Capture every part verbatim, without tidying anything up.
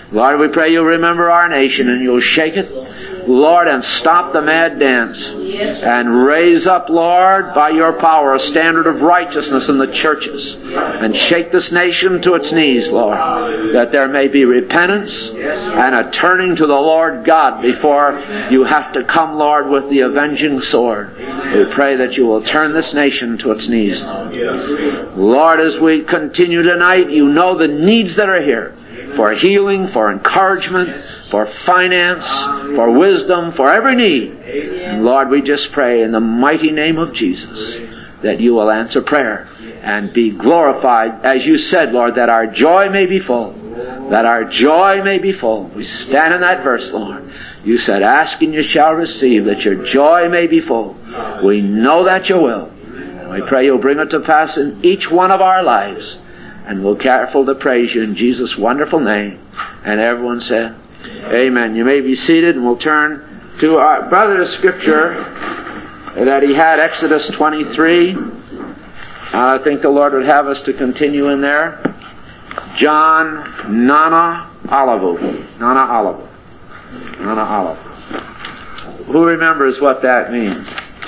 Lord, we pray you'll remember our nation and you'll shake it, Lord, and stop the mad dance. And raise up, Lord, by your power, a standard of righteousness in the churches. And shake this nation to its knees, Lord, that there may be repentance and a turning to the Lord God before you have to come, Lord, with the avenging sword. We pray that you will turn this nation to its knees. Lord, as we continue tonight, you know the needs that are here. For healing, for encouragement, for finance, for wisdom, for every need. And Lord, we just pray in the mighty name of Jesus that you will answer prayer and be glorified, as you said, Lord, that our joy may be full. That our joy may be full. We stand in that verse, Lord. You said, ask and you shall receive, that your joy may be full. We know that you will. And we pray you'll bring it to pass in each one of our lives. And we'll careful to praise you in Jesus' wonderful name. And everyone said, amen. You may be seated, and we'll turn to our brother's scripture that he had, Exodus twenty-three. I think the Lord would have us to continue in there. John Nana Olivu. Nana Olivu. Nana Olivu. Who remembers what that means?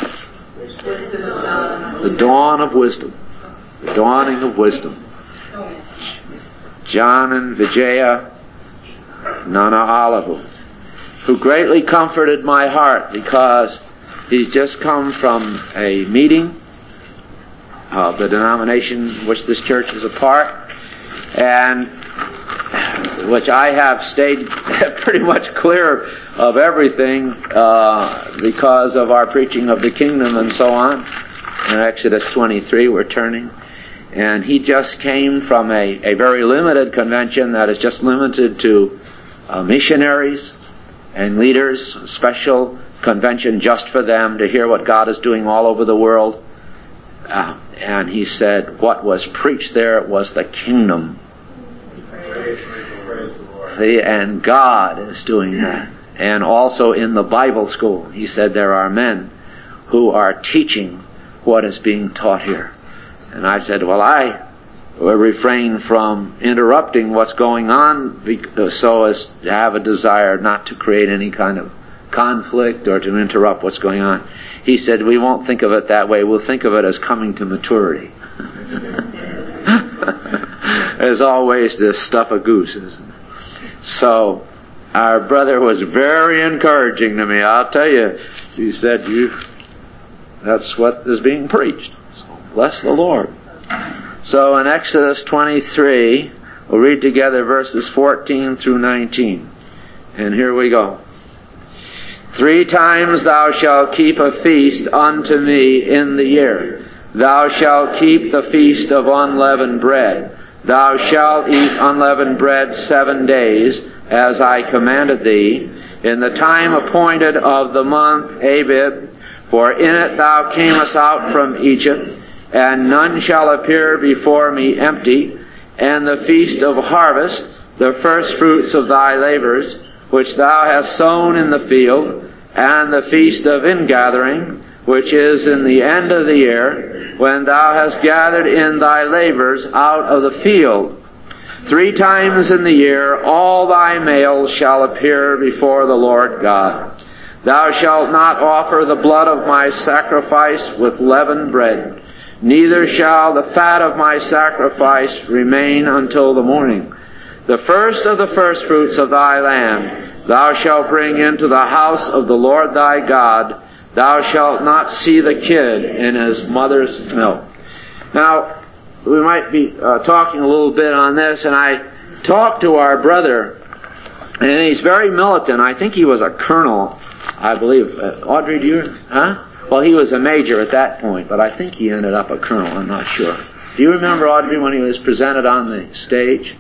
The dawn of wisdom. The dawning of wisdom. John and Vijaya Nana Olivu, who greatly comforted my heart because he's just come from a meeting of the denomination which this church is a part, and which I have stayed pretty much clear of everything uh, because of our preaching of the kingdom and so on. In Exodus twenty-three we're turning. And he just came from a, a very limited convention that is just limited to uh, missionaries and leaders, a special convention just for them to hear what God is doing all over the world. Uh, and he said what was preached there was the kingdom. See, and God is doing that. And also in the Bible school, he said there are men who are teaching what is being taught here. And I said, well, I will refrain from interrupting what's going on so as to have a desire not to create any kind of conflict or to interrupt what's going on. He said, we won't think of it that way. We'll think of it as coming to maturity. There's always this stuff of goose, isn't it? So, our brother was very encouraging to me. I'll tell you, he said, you, that's what is being preached. Bless the Lord. So in Exodus twenty-three, we'll read together verses fourteen through nineteen. And here we go. Three times thou shalt keep a feast unto me in the year. Thou shalt keep the feast of unleavened bread. Thou shalt eat unleavened bread seven days, as I commanded thee, in the time appointed of the month Abib, for in it thou camest out from Egypt. And none shall appear before me empty, and the feast of harvest, the first fruits of thy labors, which thou hast sown in the field, and the feast of ingathering, which is in the end of the year, when thou hast gathered in thy labors out of the field. Three times in the year all thy males shall appear before the Lord God. Thou shalt not offer the blood of my sacrifice with leavened bread. Neither shall the fat of my sacrifice remain until the morning. The first of the firstfruits of thy land thou shalt bring into the house of the Lord thy God. Thou shalt not see the kid in his mother's milk. Now, we might be uh, talking a little bit on this, and I talked to our brother, and he's very militant. I think he was a colonel, I believe. Uh, Audrey, do you... Huh? Well, he was a major at that point, but I think he ended up a colonel. I'm not sure. Do you remember, Audrey, when he was presented on the stage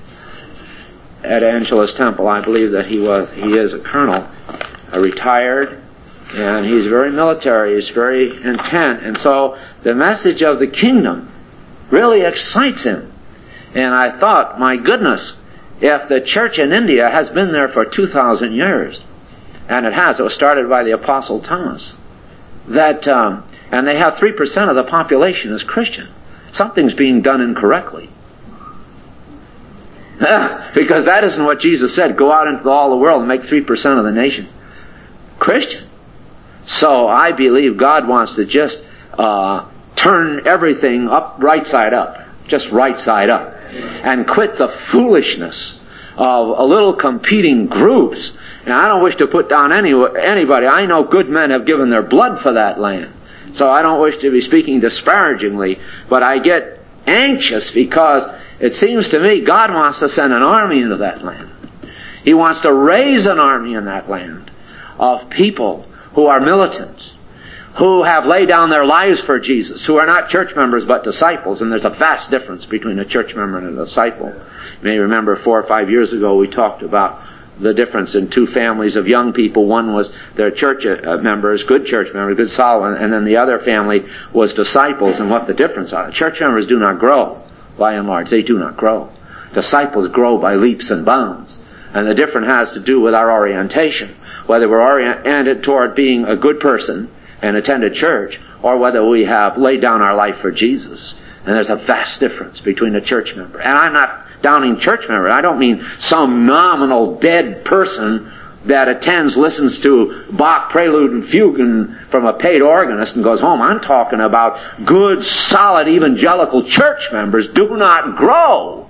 at Angela's Temple? I believe that he was. He is a colonel, a retired, and he's very military. He's very intent, and so the message of the kingdom really excites him. And I thought, my goodness, if the church in India has been there for two thousand years, and it has, it was started by the Apostle Thomas. That um, and they have three percent of the population is Christian. Something's being done incorrectly. Because that isn't what Jesus said. Go out into all the world and make three percent of the nation Christian. So I believe God wants to just uh, turn everything up right side up. Just right side up. And quit the foolishness of a little competing groups. And I don't wish to put down any anybody. I know good men have given their blood for that land. So I don't wish to be speaking disparagingly. But I get anxious because it seems to me God wants to send an army into that land. He wants to raise an army in that land of people who are militants, who have laid down their lives for Jesus, who are not church members but disciples. And there's a vast difference between a church member and a disciple. You may remember four or five years ago we talked about the difference in two families of young people. One was their church members, good church members, good solid, and then the other family was disciples, and what the difference are. Church members do not grow, by and large. They do not grow. Disciples grow by leaps and bounds. And the difference has to do with our orientation. Whether we're oriented toward being a good person and attended church, or whether we have laid down our life for Jesus. And there's a vast difference between a church member. And I'm not downing church member. I don't mean some nominal dead person that attends, listens to Bach Prelude and Fugue and from a paid organist and goes home. I'm talking about good, solid evangelical church members do not grow.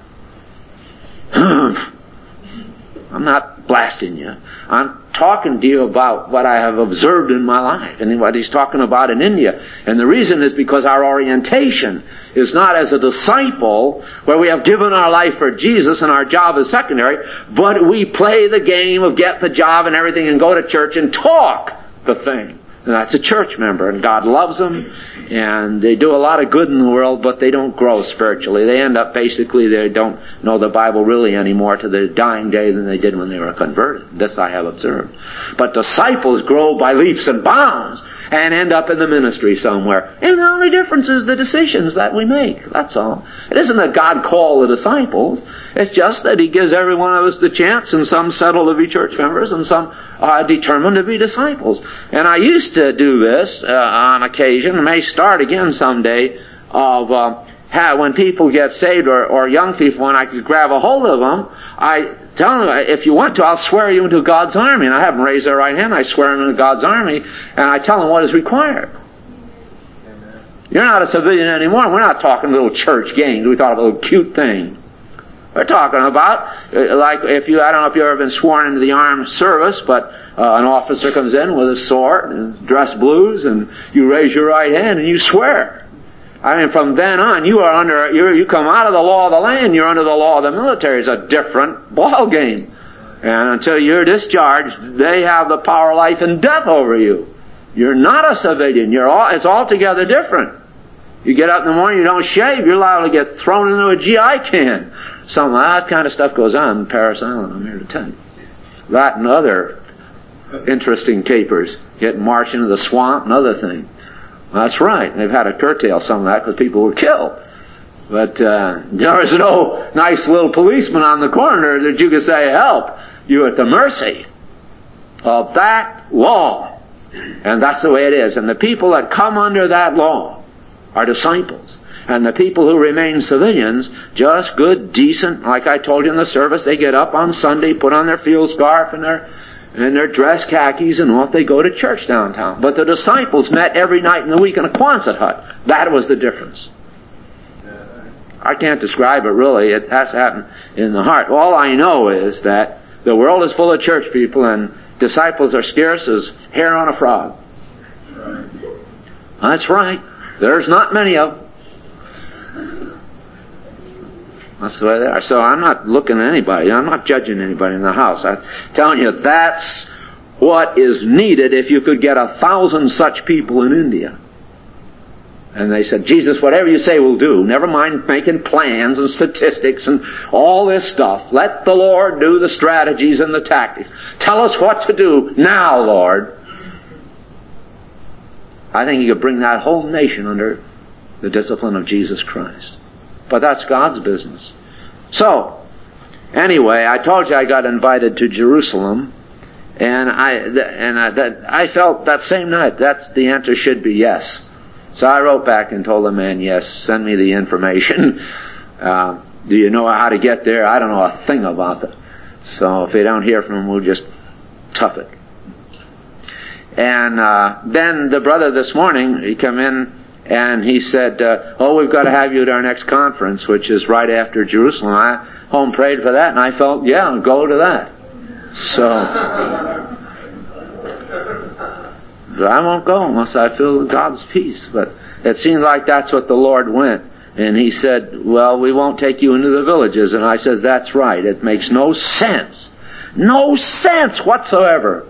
I'm not blasting you. I'm talking to you about what I have observed in my life and what he's talking about in India. And the reason is because our orientation is not as a disciple where we have given our life for Jesus and our job is secondary, but we play the game of get the job and everything and go to church and talk the thing. And that's a church member, and God loves them, and they do a lot of good in the world, but they don't grow spiritually. They end up basically, they don't know the Bible really anymore to their dying day than they did when they were converted. This I have observed. But disciples grow by leaps and bounds and end up in the ministry somewhere. And the only difference is the decisions that we make. That's all. It isn't that God called the disciples. It's just that He gives every one of us the chance, and some settle to be church members and some are determined to be disciples. And I used to do this uh, on occasion, may start again someday, of uh, how, when people get saved or, or young people, when I could grab a hold of them, I tell them, if you want to, I'll swear you into God's army. And I have them raise their right hand, I swear them into God's army, and I tell them what is required. Amen. You're not a civilian anymore. We're not talking little church games. We thought of a little cute thing. We're talking about, like, if you, I don't know if you've ever been sworn into the armed service, but uh, an officer comes in with a sword and dressed blues, and you raise your right hand and you swear. I mean, from then on, you are under, you're, you come out of the law of the land, you're under the law of the military. It's a different ball game. And until you're discharged, they have the power of life and death over you. You're not a civilian. You're all, it's altogether different. You get up in the morning, you don't shave, you're liable to get thrown into a G I can. Some of that kind of stuff goes on in Parris Island, I'm here to tell you. That and other interesting capers. Get marched into the swamp and other things. That's right. They've had to curtail some of that because people were killed. But uh, there was no nice little policeman on the corner that you could say, help. You're at the mercy of that law. And that's the way it is. And the people that come under that law are disciples. And the people who remain civilians, just good, decent, like I told you in the service, they get up on Sunday, put on their field scarf and their and their dress khakis, and off they go to church downtown. But the disciples met every night in the week in a Quonset hut. That was the difference. I can't describe it really. It has to happen in the heart. All I know is that the world is full of church people, and disciples are scarce as hair on a frog. That's right. There's not many of them. That's the way they are. So I'm not looking at anybody. I'm not judging anybody in the house. I'm telling you, that's what is needed if you could get a thousand such people in India. And they said, Jesus, whatever you say we'll do. Never mind making plans and statistics and all this stuff. Let the Lord do the strategies and the tactics. Tell us what to do now, Lord. I think you could bring that whole nation under the discipline of Jesus Christ. But that's God's business. So, anyway, I told you I got invited to Jerusalem, and I and I, that, I felt that same night that's the answer should be yes. So I wrote back and told the man, yes, send me the information. Uh, Do you know how to get there? I don't know a thing about it. So if they don't hear from him, we'll just tough it. And uh, then the brother this morning, he come in and he said, uh, oh, we've got to have you at our next conference, which is right after Jerusalem. I home prayed for that, and I felt, yeah, I'll go to that. So, but I won't go unless I feel God's peace. But it seemed like that's what the Lord went. And he said, well, we won't take you into the villages. And I said, that's right. It makes no sense. No sense whatsoever.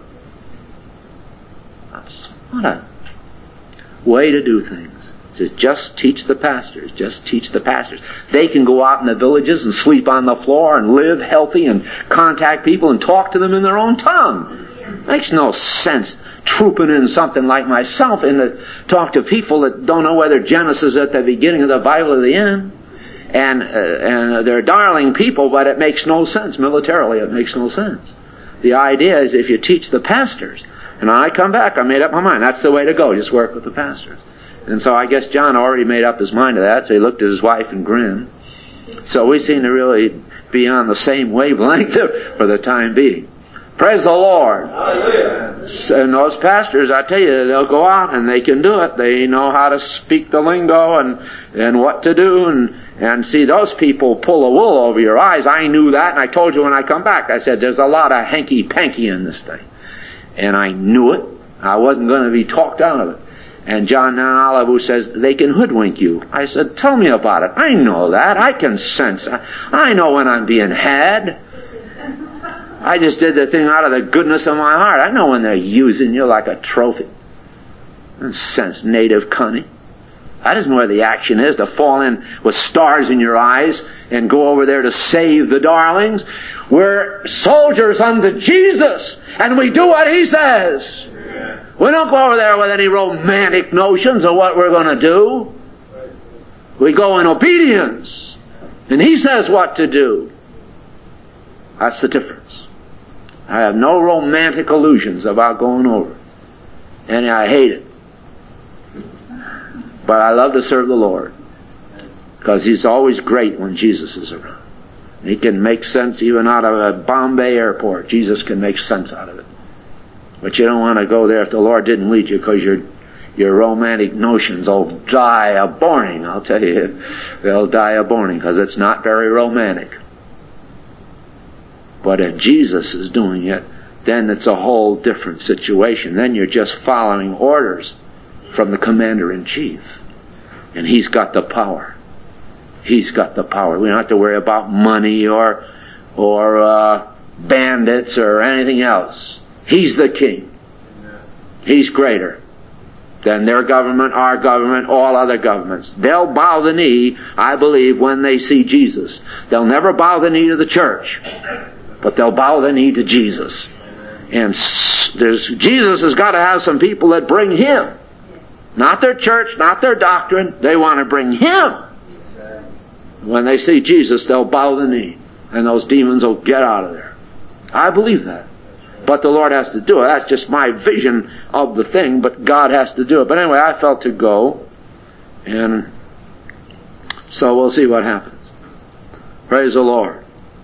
That's what a way to do things. To just teach the pastors. Just teach the pastors. They can go out in the villages and sleep on the floor and live healthy and contact people and talk to them in their own tongue. Makes no sense trooping in something like myself and to talk to people that don't know whether Genesis is at the beginning of the Bible or the end. And, uh, and they're darling people, but it makes no sense. Militarily, it makes no sense. The idea is if you teach the pastors, and when I come back, I made up my mind. That's the way to go. Just work with the pastors. And so I guess John already made up his mind to that, so he looked at his wife and grinned. So we seem to really be on the same wavelength for the time being. Praise the Lord. Hallelujah. And those pastors, I tell you, they'll go out and they can do it. They know how to speak the lingo and, and what to do. And, and see, those people pull the wool over your eyes. I knew that, and I told you when I come back. I said, there's a lot of hanky-panky in this thing. And I knew it. I wasn't going to be talked out of it. And John Oliver says, they can hoodwink you. I said, tell me about it. I know that. I can sense. I, I know when I'm being had. I just did the thing out of the goodness of my heart. I know when they're using you like a trophy. And sense native cunning. That isn't where the action is, to fall in with stars in your eyes and go over there to save the darlings. We're soldiers unto Jesus, and we do what He says. We don't go over there with any romantic notions of what we're going to do. We go in obedience, and He says what to do. That's the difference. I have no romantic illusions about going over. And I hate it. But I love to serve the Lord. Because He's always great when Jesus is around. He can make sense even out of a Bombay airport. Jesus can make sense out of it. But you don't want to go there if the Lord didn't lead you, because your your romantic notions will die a borning. I'll tell you, they'll die a borning, because it's not very romantic. But if Jesus is doing it, then it's a whole different situation. Then you're just following orders from the Commander-in-Chief. And He's got the power. He's got the power. We don't have to worry about money or or uh, bandits or anything else. He's the King. He's greater than their government, our government, all other governments. They'll bow the knee, I believe, when they see Jesus. They'll never bow the knee to the church, but they'll bow the knee to Jesus. And there's, Jesus has got to have some people that bring Him. Not their church, not their doctrine. They want to bring Him. When they see Jesus, they'll bow the knee, and those demons will get out of there. I believe that. But the Lord has to do it. That's just my vision of the thing, but God has to do it. But anyway, I felt to go, and so we'll see what happens. Praise the Lord.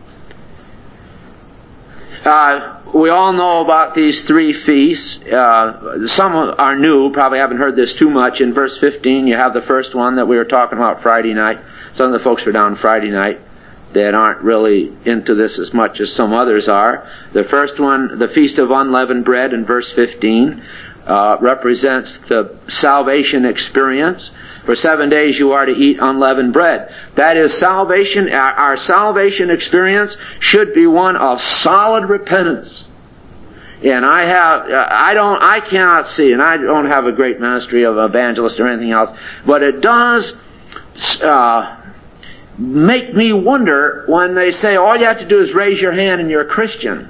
Uh, we all know about these three feasts. Uh, some are new, probably haven't heard this too much. In verse fifteen, you have the first one that we were talking about Friday night. Some of the folks were down Friday night that aren't really into this as much as some others are. The first one, the Feast of Unleavened Bread in verse fifteen, uh, represents the salvation experience. For seven days you are to eat unleavened bread. That is salvation. Our, our salvation experience should be one of solid repentance. And I have, I don't, I cannot see, and I don't have a great ministry of evangelist or anything else, but it does uh, make me wonder when they say all you have to do is raise your hand and you're a Christian.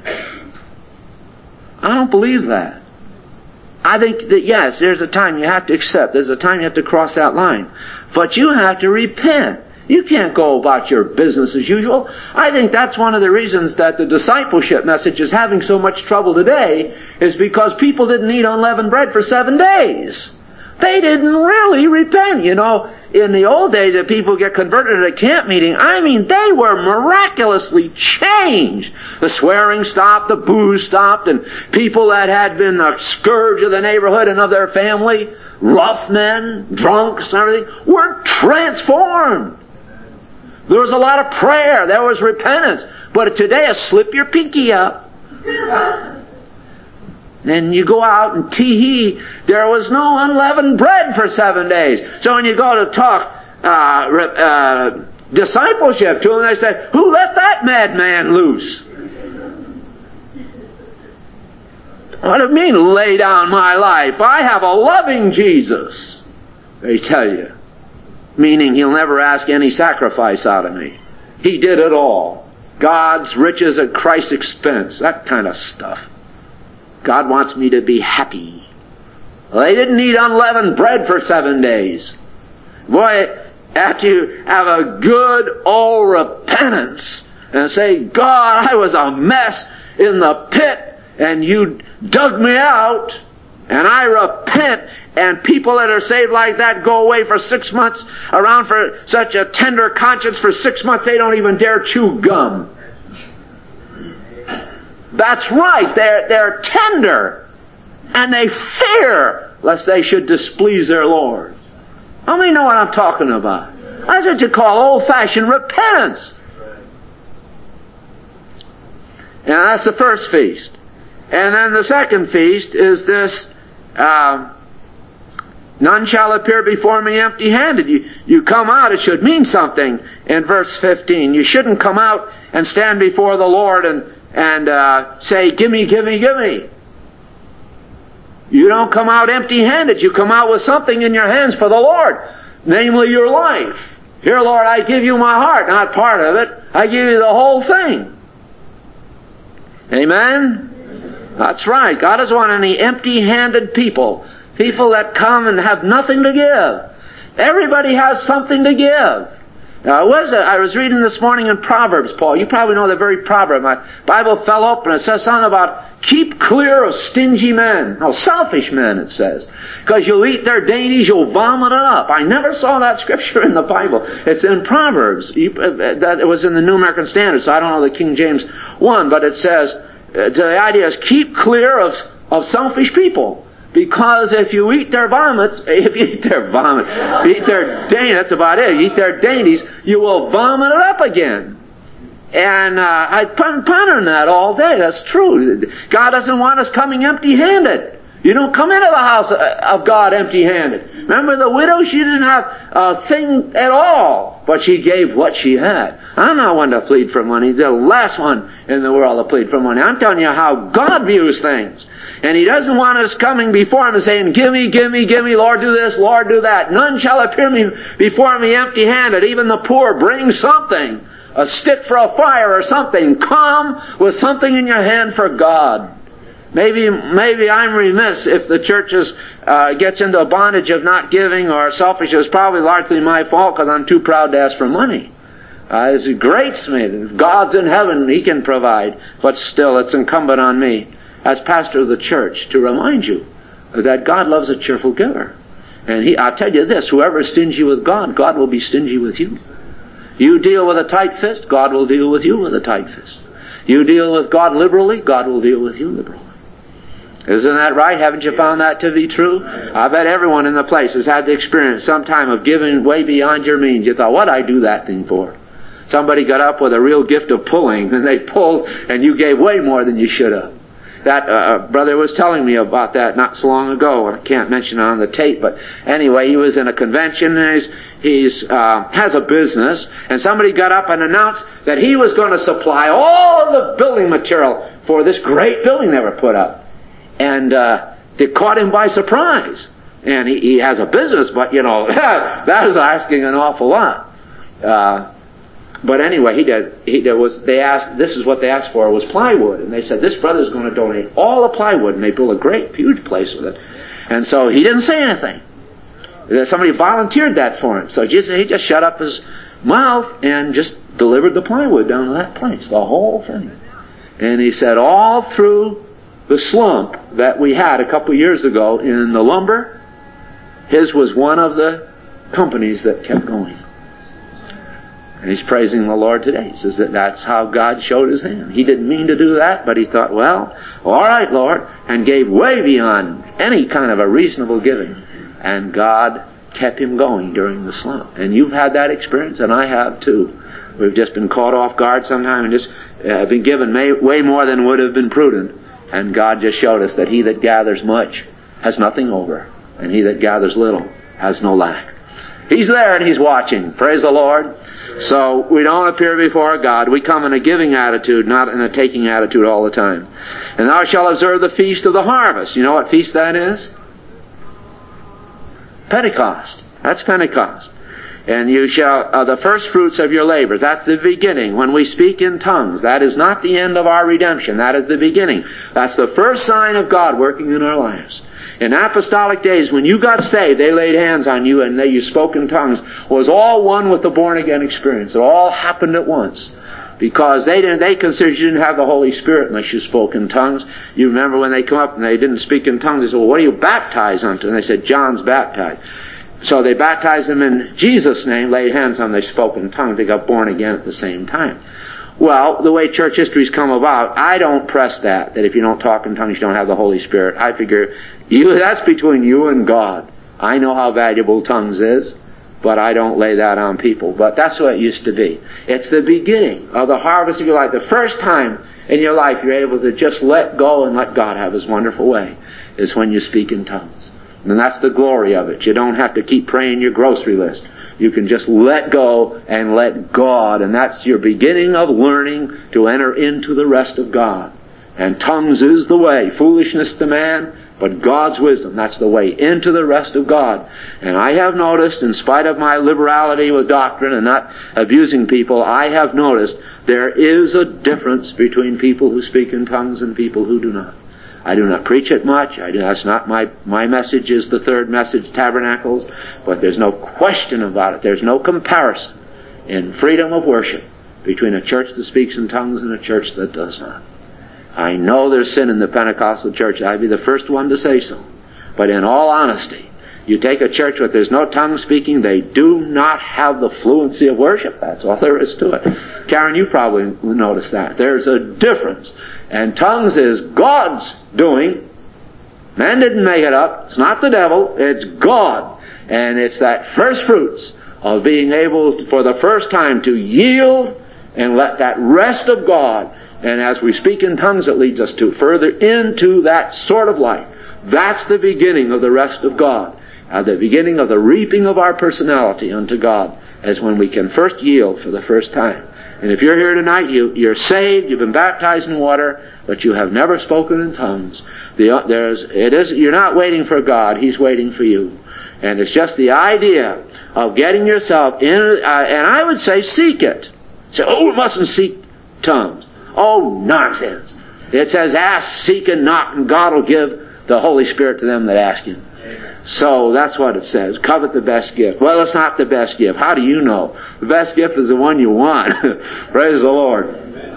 I don't believe that. I think that yes, there's a time you have to accept. There's a time you have to cross that line. But you have to repent. You can't go about your business as usual. I think that's one of the reasons that the discipleship message is having so much trouble today, is because people didn't eat unleavened bread for seven days. They didn't really repent. You know, in the old days, if people get converted at a camp meeting, I mean, they were miraculously changed. The swearing stopped, the booze stopped, and people that had been the scourge of the neighborhood and of their family, rough men, drunks, and everything, were transformed. There was a lot of prayer. There was repentance. But today, a slip your pinky up. And you go out and tee-hee. There was no unleavened bread for seven days. So when you go to talk uh, uh, discipleship to them, they say, who let that madman loose? What do you mean, lay down my life? I have a loving Jesus, they tell you. Meaning he'll never ask any sacrifice out of me. He did it all. God's riches at Christ's expense. That kind of stuff. God wants me to be happy. Well, they didn't eat unleavened bread for seven days. Boy, after you have a good old repentance and say, God, I was a mess in the pit and you dug me out and I repent, and people that are saved like that go away for six months around for such a tender conscience for six months they don't even dare chew gum. That's right, they're, they're tender, and they fear lest they should displease their Lord. How many know what I'm talking about? That's what you call old-fashioned repentance. And that's the first feast. And then the second feast is this, uh, none shall appear before me empty-handed. You, you come out, it should mean something in verse fifteen. You shouldn't come out and stand before the Lord and and uh, say, gimme, gimme, gimme. You don't come out empty-handed. You come out with something in your hands for the Lord, namely your life. Here, Lord, I give you my heart, not part of it. I give you the whole thing. Amen? That's right. God doesn't want any empty-handed people. People that come and have nothing to give. Everybody has something to give. Now, was a, I was reading this morning in Proverbs, Paul. You probably know the very proverb. My Bible fell open and it says something about keep clear of stingy men. No, selfish men, it says. Because you'll eat their dainties, you'll vomit it up. I never saw that scripture in the Bible. It's in Proverbs. You, uh, that, it was in the New American Standard, so I don't know the King James one, but it says, uh, the idea is keep clear of, of selfish people. Because if you eat their vomits, if you eat their vomit, eat their dainties, that's about it, you eat their dainties, you will vomit it up again. And uh, I ponder on that all day. That's true. God doesn't want us coming empty-handed. You don't come into the house of God empty-handed. Remember the widow? She didn't have a thing at all, but she gave what she had. I'm not one to plead for money. The last one in the world to plead for money. I'm telling you how God views things. And He doesn't want us coming before Him and saying, give me, give me, give me, Lord, do this, Lord, do that. None shall appear me before me empty-handed. Even the poor, bring something. A stick for a fire or something. Come with something in your hand for God. Maybe maybe I'm remiss if the church is, uh, gets into a bondage of not giving or selfish. It's probably largely my fault because I'm too proud to ask for money. Uh, it grates me. If God's in heaven, He can provide. But still, it's incumbent on me as pastor of the church to remind you that God loves a cheerful giver. And He, I'll tell you this, whoever is stingy with God, God will be stingy with you. You deal with a tight fist, God will deal with you with a tight fist. You deal with God liberally, God will deal with you liberally. Isn't that right? Haven't you found that to be true? I bet everyone in the place has had the experience sometime of giving way beyond your means. You thought, what'd I do that thing for? Somebody got up with a real gift of pulling, and they pulled, and you gave way more than you should have. That uh, brother was telling me about that not so long ago. I can't mention it on the tape, but anyway, he was in a convention, and he's, he's uh, has a business, and somebody got up and announced that he was going to supply all of the building material for this great building they were put up. And uh, it caught him by surprise. And he, he has a business, but, you know, that is asking an awful lot. Uh, but anyway, he did. He did was they asked. This is what they asked for was plywood, and they said this brother's going to donate all the plywood, and they built a great, huge place with it. And so he didn't say anything. Somebody volunteered that for him, so just, he just shut up his mouth and just delivered the plywood down to that place, the whole thing. And he said all through the slump that we had a couple years ago in the lumber, his was one of the companies that kept going. And he's praising the Lord today. He says that that's how God showed his hand. He didn't mean to do that, but he thought, well, all right, Lord, and gave way beyond any kind of a reasonable giving. And God kept him going during the slump. And you've had that experience, and I have too. We've just been caught off guard sometime and just uh, been given may, way more than would have been prudent. And God just showed us that he that gathers much has nothing over, and he that gathers little has no lack. He's there and he's watching. Praise the Lord. So we don't appear before God. We come in a giving attitude, not in a taking attitude all the time. And thou shalt observe the feast of the harvest. You know what feast that is? Pentecost. That's Pentecost. And you shall, uh, the first fruits of your labors. That's the beginning. When we speak in tongues, that is not the end of our redemption. That is the beginning. That's the first sign of God working in our lives. In apostolic days, when you got saved, they laid hands on you and they, you spoke in tongues. Was all one with the born-again experience. It all happened at once. Because they didn't, they considered you didn't have the Holy Spirit unless you spoke in tongues. You remember when they come up and they didn't speak in tongues, they said, well, what are you baptized unto? And they said, John's baptized. So they baptized them in Jesus' name, laid hands on them, they spoke in tongues, they got born again at the same time. Well, the way church history's come about, I don't press that, that if you don't talk in tongues, you don't have the Holy Spirit. I figure, you, that's between you and God. I know how valuable tongues is, but I don't lay that on people. But that's what it used to be. It's the beginning of the harvest of your life. The first time in your life you're able to just let go and let God have his wonderful way is when you speak in tongues. And that's the glory of it. You don't have to keep praying your grocery list. You can just let go and let God. And that's your beginning of learning to enter into the rest of God. And tongues is the way. Foolishness to man, but God's wisdom. That's the way into the rest of God. And I have noticed, in spite of my liberality with doctrine and not abusing people, I have noticed there is a difference between people who speak in tongues and people who do not. I do not preach it much. I do, that's not my, my message is the third message, Tabernacles. But there's no question about it. There's no comparison in freedom of worship between a church that speaks in tongues and a church that does not. I know there's sin in the Pentecostal church. I'd be the first one to say so. But in all honesty, you take a church where there's no tongue speaking, they do not have the fluency of worship. That's all there is to it. Karen, you probably noticed that. There's a difference. And tongues is God's doing. Man didn't make it up. It's not the devil. It's God. And it's that first fruits of being able to, for the first time to yield and let that rest of God. And as we speak in tongues, it leads us to further into that sort of life. That's the beginning of the rest of God. At the beginning of the reaping of our personality unto God, as when we can first yield for the first time. And if you're here tonight, you, you're saved, you've been baptized in water, but you have never spoken in tongues. The, there's, it is, you're not waiting for God, He's waiting for you. And it's just the idea of getting yourself in, uh, and I would say seek it. Say, oh, we mustn't seek tongues. Oh, nonsense. It says ask, seek, and knock, and God will give the Holy Spirit to them that ask Him. So that's what it says. Covet the best gift. Well, it's not the best gift. How do you know? The best gift is the one you want. Praise the Lord.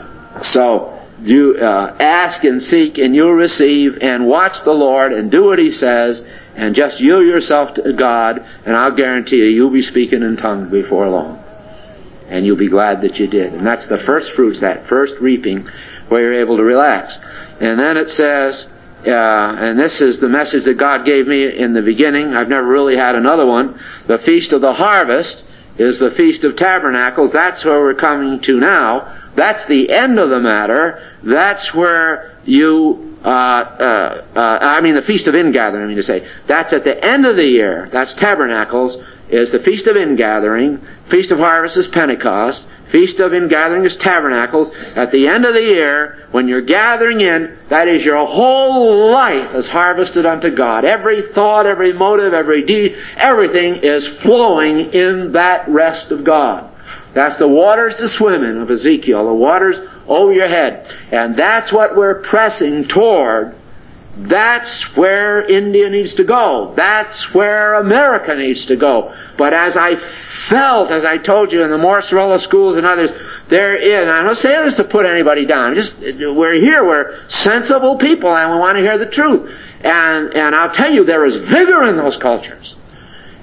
So you uh, ask and seek and you'll receive, and watch the Lord and do what He says, and just yield yourself to God, and I'll guarantee you, you'll be speaking in tongues before long. And you'll be glad that you did. And that's the first fruits, that first reaping, where you're able to relax. And then it says, Uh, and this is the message that God gave me in the beginning. I've never really had another one. The Feast of the Harvest is the Feast of Tabernacles. That's where we're coming to now. That's the end of the matter. That's where you, uh, uh, uh, I mean the Feast of Ingathering, I mean to say. That's at the end of the year. That's Tabernacles, is the Feast of Ingathering. Feast of Harvest is Pentecost. Feast of Ingathering is Tabernacles. At the end of the year, when you're gathering in, that is your whole life is harvested unto God. Every thought, every motive, every deed, everything is flowing in that rest of God. That's the waters to swim in of Ezekiel, the waters over your head. And that's what we're pressing toward. That's where India needs to go. That's where America needs to go. But as I felt, as I told you, in the Morcerella schools and others, there is, and I'm not saying this to put anybody down, just, we're here, we're sensible people, and we want to hear the truth. And, and I'll tell you, there is vigor in those cultures.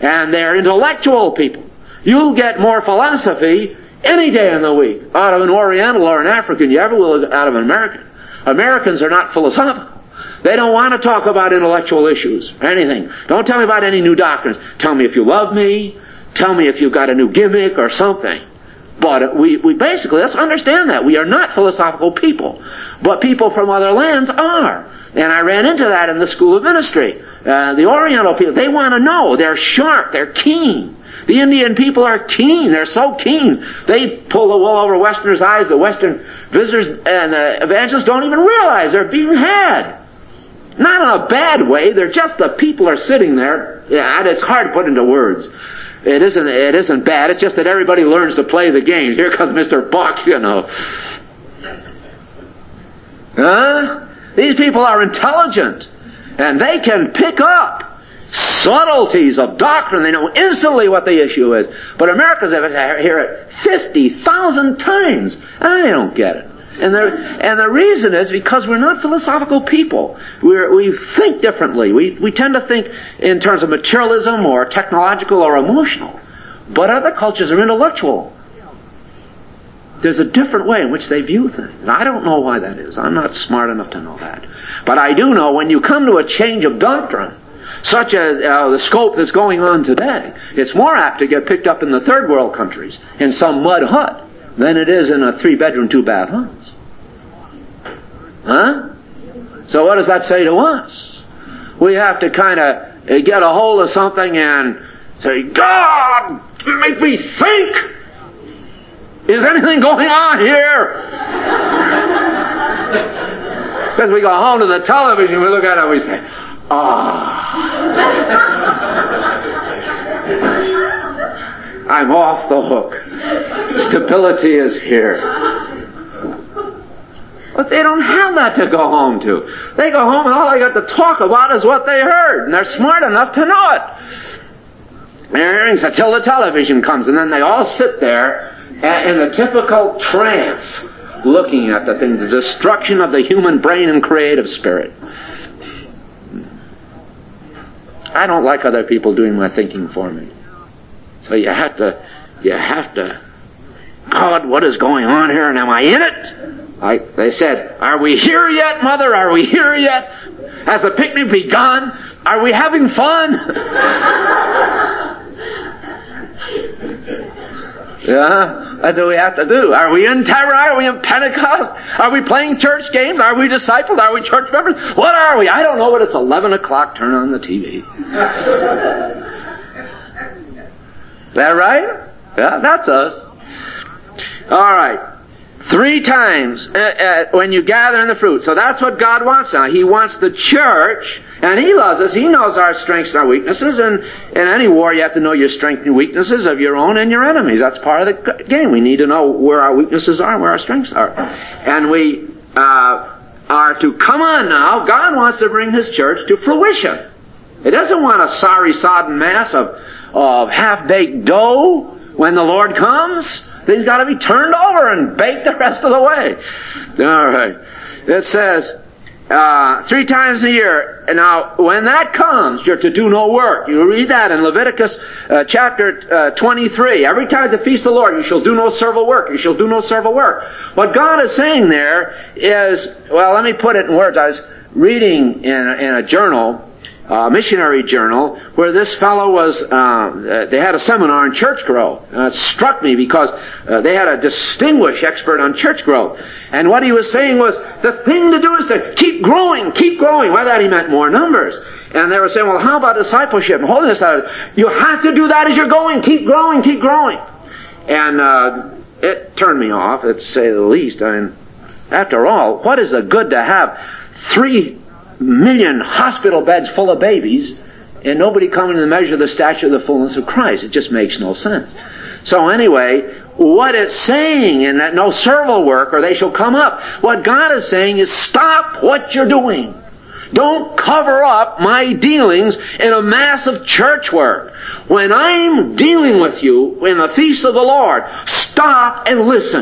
And they're intellectual people. You'll get more philosophy any day in the week out of an Oriental or an African you ever will out of an American. Americans are not philosophical. They don't want to talk about intellectual issues or anything. Don't tell me about any new doctrines. Tell me if you love me. Tell me if you've got a new gimmick or something. But we, we basically, let's understand that. We are not philosophical people. But people from other lands are. And I ran into that in the School of Ministry. Uh, the Oriental people, they want to know. They're sharp. They're keen. The Indian people are keen. They're so keen. They pull the wool over Westerners' eyes. The Western visitors and uh, evangelists don't even realize they're being had. Not in a bad way. They're just the people are sitting there. Yeah, and it's hard to put into words. It isn't, it isn't bad. It's just that everybody learns to play the game. Here comes Mister Buck, you know. Huh? These people are intelligent. And they can pick up subtleties of doctrine. They know instantly what the issue is. But Americans have to hear it fifty thousand times. And they don't get it. And the, and the reason is because we're not philosophical people. We're, we think differently. We, we tend to think in terms of materialism or technological or emotional. But other cultures are intellectual. There's a different way in which they view things. I don't know why that is. I'm not smart enough to know that. But I do know when you come to a change of doctrine, such as uh, the scope that's going on today, it's more apt to get picked up in the third world countries in some mud hut than it is in a three-bedroom, two-bath house. Huh? So what does that say to us? We have to kind of get a hold of something and say, God, make me think! Is anything going on here? Because we go home to the television, we look at it and we say, ah. I'm off the hook. Stability is here. But they don't have that to go home to. They go home and all they got to talk about is what they heard. And they're smart enough to know it. They're hearing it until the television comes. And then they all sit there in the typical trance looking at the thing, the destruction of the human brain and creative spirit. I don't like other people doing my thinking for me. So you have to, you have to, God, what is going on here and am I in it? Like they said, are we here yet, Mother? Are we here yet? Has the picnic begun? Are we having fun? Yeah, that's what we have to do. Are we in Terra? Are we in Pentecost? Are we playing church games? Are we disciples? Are we church members? What are we? I don't know, but it's eleven o'clock. Turn on the T V. Is that right? Yeah, that's us. All right. Three times uh, uh, when you gather in the fruit. So that's what God wants now. He wants the church, and He loves us. He knows our strengths and our weaknesses. And in any war, you have to know your strengths and weaknesses of your own and your enemies. That's part of the game. We need to know where our weaknesses are and where our strengths are. And we uh, are to come on now. God wants to bring His church to fruition. He doesn't want a sorry, sodden mass of, of half-baked dough when the Lord comes. Things got to be turned over and baked the rest of the way. All right. It says, uh, three times a year. And now, when that comes, you're to do no work. You read that in Leviticus uh, chapter uh, twenty-three. Every time the feast of the Lord, you shall do no servile work. You shall do no servile work. What God is saying there is, well, let me put it in words. I was reading in a, in a journal, a missionary journal, where this fellow was, uh, they had a seminar on church growth. Uh, it struck me because uh, they had a distinguished expert on church growth. And what he was saying was, the thing to do is to keep growing, keep growing. By that he meant more numbers. And they were saying, well, how about discipleship and holiness? You have to do that as you're going. Keep growing, keep growing. And uh, it turned me off, to say the least. I mean, after all, what is the good to have three million hospital beds full of babies and nobody coming to the measure of the stature of the fullness of Christ? It just makes no sense. So anyway, what it's saying in that no servile work or they shall come up, what God is saying is stop what you're doing. Don't cover up my dealings in a mass of church work. When I'm dealing with you in the feast of the Lord, stop and listen.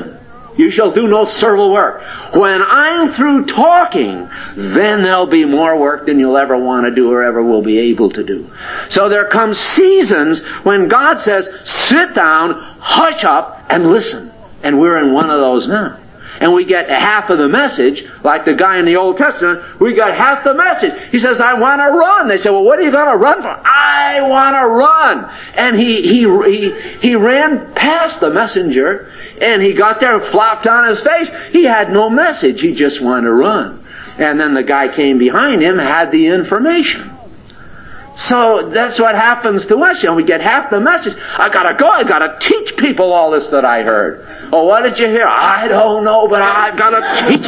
You shall do no servile work. When I'm through talking, then there'll be more work than you'll ever want to do or ever will be able to do. So there come seasons when God says, sit down, hush up, and listen. And we're in one of those now. And we get half of the message, like the guy in the Old Testament, we got half the message. He says, I want to run. They say, well, what are you going to run for? I want to run. And he, he, he, he ran past the messenger, and he got there and flopped on his face. He had no message. He just wanted to run. And then the guy came behind him, had the information. So that's what happens to us. You know, we get half the message. I gotta go. I gotta teach people all this that I heard. Oh, what did you hear? I don't know, but I've gotta teach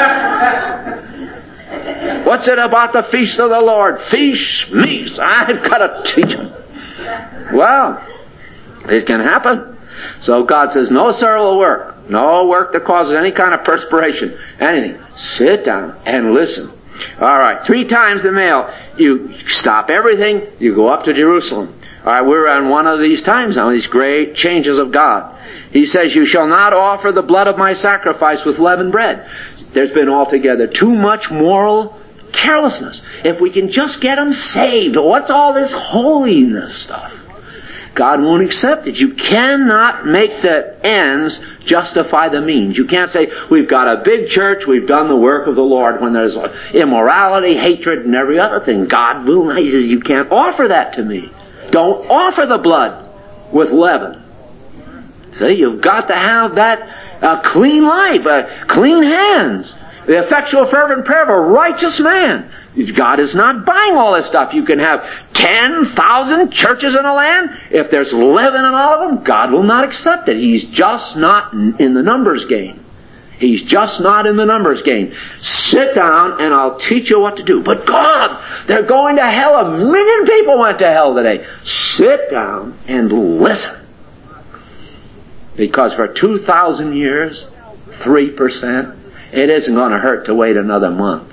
them. What's it about the feast of the Lord? Feast, meats. I've gotta teach them. Well, it can happen. So God says, no servile work. No work that causes any kind of perspiration. Anything. Sit down and listen. All right, three times the mail. You stop everything, you go up to Jerusalem. All right, we're on one of these times now, these great changes of God. He says, you shall not offer the blood of my sacrifice with leavened bread. There's been altogether too much moral carelessness. If we can just get them saved, what's all this holiness stuff? God won't accept it. You cannot make the ends justify the means. You can't say, we've got a big church, we've done the work of the Lord, when there's immorality, hatred, and every other thing. God will not. He says, you can't offer that to me. Don't offer the blood with leaven. See, you've got to have that uh, clean life, uh, clean hands. The effectual fervent prayer of a righteous man. God is not buying all this stuff. You can have ten thousand churches in a land. If there's leaven in all of them, God will not accept it. He's just not in the numbers game. He's just not in the numbers game. Sit down and I'll teach you what to do. But God, they're going to hell. A million people went to hell today. Sit down and listen. Because for two thousand years, three percent, it isn't going to hurt to wait another month.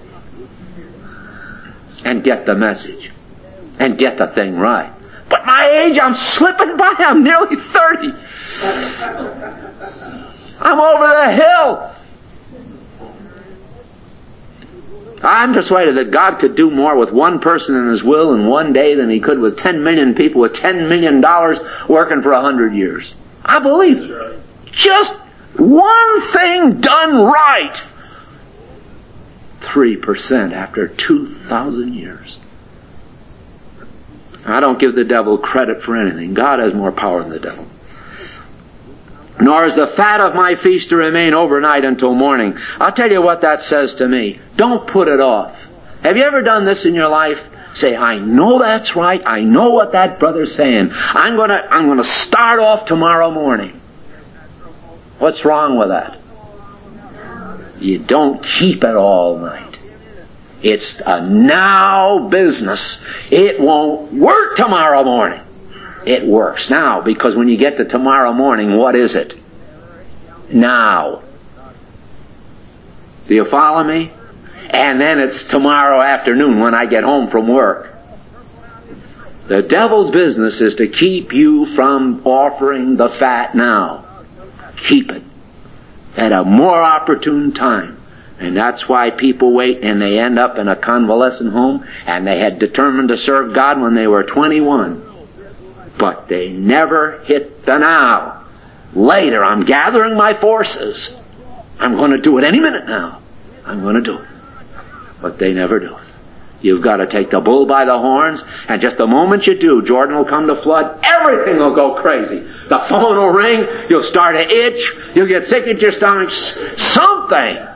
And get the message. And get the thing right. But my age, I'm slipping by. I'm nearly thirty. I'm over the hill. I'm persuaded that God could do more with one person in His will in one day than He could with ten million people with ten million dollars working for a hundred years. I believe it. Just one thing done right. Three percent after two thousand years. I don't give the devil credit for anything. God has more power than the devil. Nor is the fat of my feast to remain overnight until morning. I'll tell you what that says to me. Don't put it off. Have you ever done this in your life? Say, I know that's right. I know what that brother's saying. I'm gonna, I'm gonna start off tomorrow morning. What's wrong with that? You don't keep it all night. It's a now business. It won't work tomorrow morning. It works now, because when you get to tomorrow morning, what is it? Now. Do you follow me? And then it's tomorrow afternoon when I get home from work. The devil's business is to keep you from offering the fat now. Keep it at a more opportune time. And that's why people wait and they end up in a convalescent home, and they had determined to serve God when they were twenty-one. But they never hit the now. Later, I'm gathering my forces. I'm going to do it any minute now. I'm going to do it. But they never do it. You've got to take the bull by the horns, and just the moment you do, Jordan will come to flood, everything will go crazy. The phone will ring, you'll start to itch, you'll get sick at your stomach, something.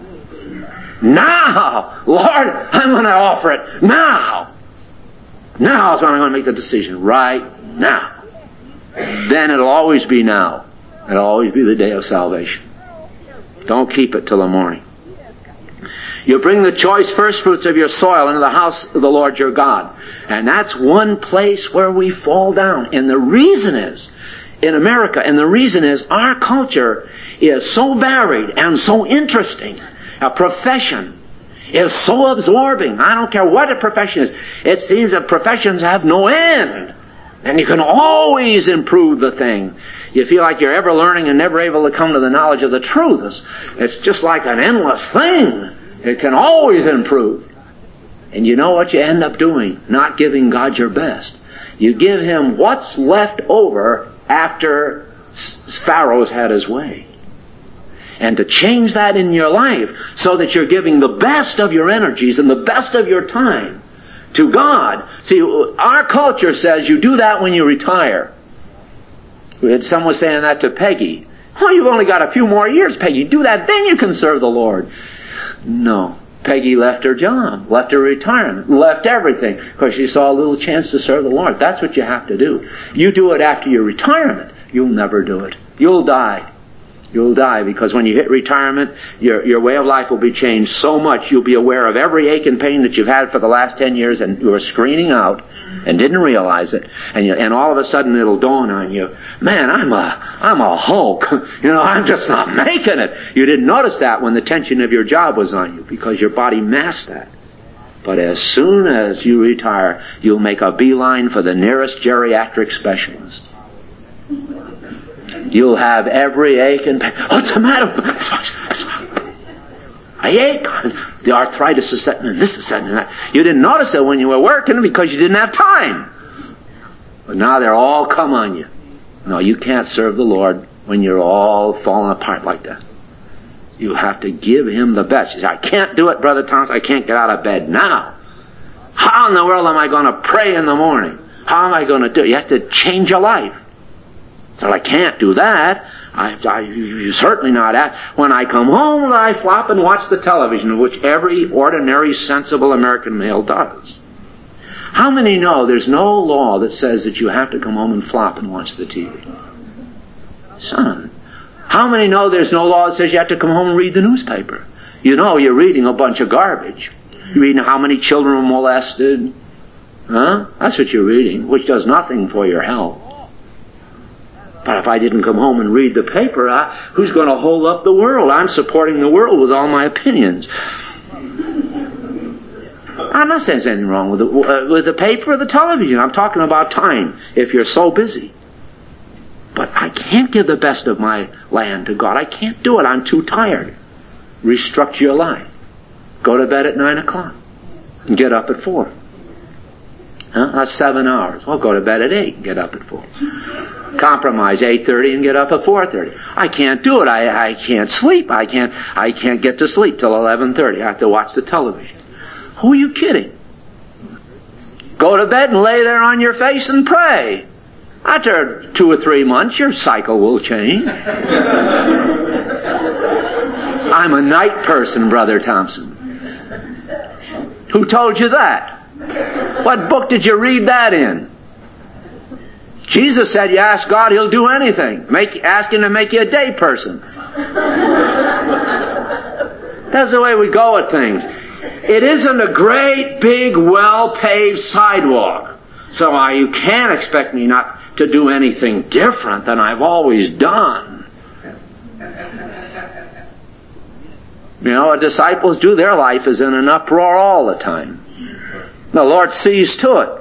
Now, Lord, I'm going to offer it now. Now is when I'm going to make the decision, right now. Then it'll always be now. It'll always be the day of salvation. Don't keep it till the morning. You bring the choice first fruits of your soil into the house of the Lord your God. And that's one place where we fall down. And the reason is, in America, and the reason is our culture is so varied and so interesting. A profession is so absorbing. I don't care what a profession is. It seems that professions have no end. And you can always improve the thing. You feel like you're ever learning and never able to come to the knowledge of the truth. It's, it's just like an endless thing. It can always improve. And you know what you end up doing? Not giving God your best. You give Him what's left over after Pharaoh's had his way. And to change that in your life so that you're giving the best of your energies and the best of your time to God. See, our culture says you do that when you retire. Someone was saying that to Peggy. Oh, you've only got a few more years, Peggy. Do that, then you can serve the Lord. No. Peggy left her job, left her retirement, left everything because she saw a little chance to serve the Lord. That's what you have to do. You do it after your retirement, you'll never do it. You'll die. You'll die because when you hit retirement, your your way of life will be changed so much you'll be aware of every ache and pain that you've had for the last ten years and you were screening out and didn't realize it. And you, and all of a sudden it'll dawn on you, man, I'm a I'm a Hulk. You know, I'm just not making it. You didn't notice that when the tension of your job was on you because your body masked that. But as soon as you retire, you'll make a beeline for the nearest geriatric specialist. You'll have every ache and pain. What's the matter? I ache. The arthritis is setting in. This is setting in. That. You didn't notice it when you were working because you didn't have time. But now they're all come on you. No, you can't serve the Lord when you're all falling apart like that. You have to give Him the best. You say, I can't do it, Brother Thomas. I can't get out of bed now. How in the world am I going to pray in the morning? How am I going to do it? You have to change your life. So I can't do that. I, I, you're certainly not at. When I come home, I flop and watch the television, which every ordinary, sensible American male does. How many know there's no law that says that you have to come home and flop and watch the T V? Son. How many know there's no law that says you have to come home and read the newspaper? You know you're reading a bunch of garbage. You're reading how many children were molested. Huh? That's what you're reading, which does nothing for your health. But if I didn't come home and read the paper, I, who's going to hold up the world? I'm supporting the world with all my opinions. I'm not saying there's anything wrong with the, uh, with the paper or the television. I'm talking about time, if you're so busy. But I can't give the best of my land to God. I can't do it. I'm too tired. Restructure your life. Go to bed at nine o'clock. And get up at four. Huh? That's seven hours. Well, go to bed at eight and get up at four. Compromise eight thirty and get up at four thirty. I can't do it. I, I can't sleep. I can't I can't get to sleep till eleven thirty. I have to watch the television. Who are you kidding? Go to bed and lay there on your face and pray. After two or three months, your cycle will change. I'm a night person, Brother Thompson. Who told you that? What book did you read that in? Jesus said you ask God, He'll do anything. Make, ask Him to make you a day person. That's the way we go at things. It isn't a great, big, well-paved sidewalk. So I, you can't expect me not to do anything different than I've always done. You know, disciples do. Their life is in an uproar all the time. The Lord sees to it.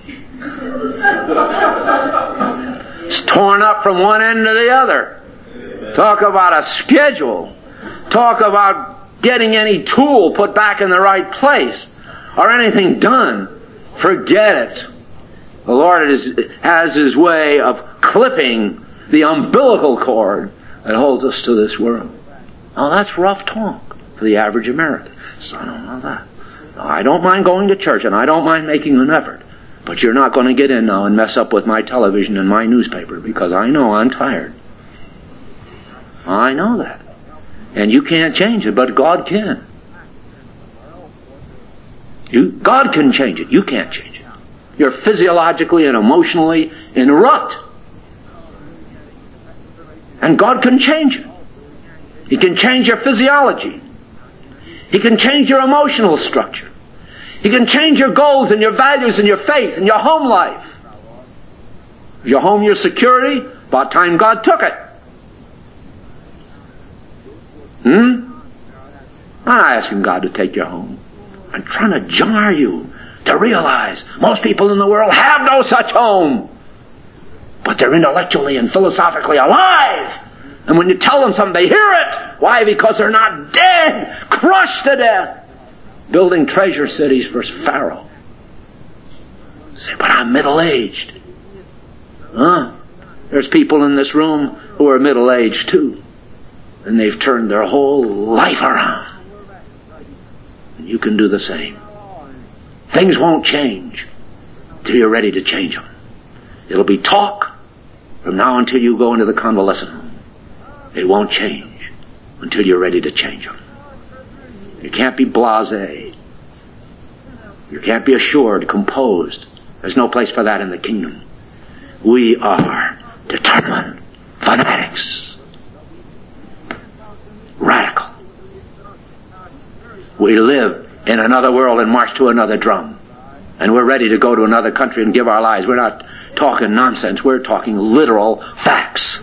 It's torn up from one end to the other. Talk about a schedule. Talk about getting any tool put back in the right place or anything done. Forget it. The Lord is, has His way of clipping the umbilical cord that holds us to this world. Now that's rough talk for the average American. So I don't know that. Now, I don't mind going to church and I don't mind making an effort. But you're not going to get in now and mess up with my television and my newspaper because I know I'm tired. I know that. And you can't change it, but God can. You, God can change it. You can't change it. You're physiologically and emotionally in a rut. And God can change it. He can change your physiology. He can change your emotional structure. He can change your goals and your values and your faith and your home life. Is your home your security? About time God took it. Hmm? I'm not asking God to take your home. I'm trying to jar you to realize most people in the world have no such home. but they're intellectually and philosophically alive. And when you tell them something, they hear it. Why? Because they're not dead, crushed to death, building treasure cities for Pharaoh. Say, but I'm middle-aged. Huh? There's people in this room who are middle-aged too. And they've turned their whole life around. And you can do the same. Things won't change till you're ready to change them. It'll be talk from now until you go into the convalescent home. They won't change until you're ready to change them. You can't be blasé. You can't be assured, composed. There's no place for that in the kingdom. We are determined fanatics. Radical. We live in another world and march to another drum. And we're ready to go to another country and give our lives. We're not talking nonsense. We're talking literal facts.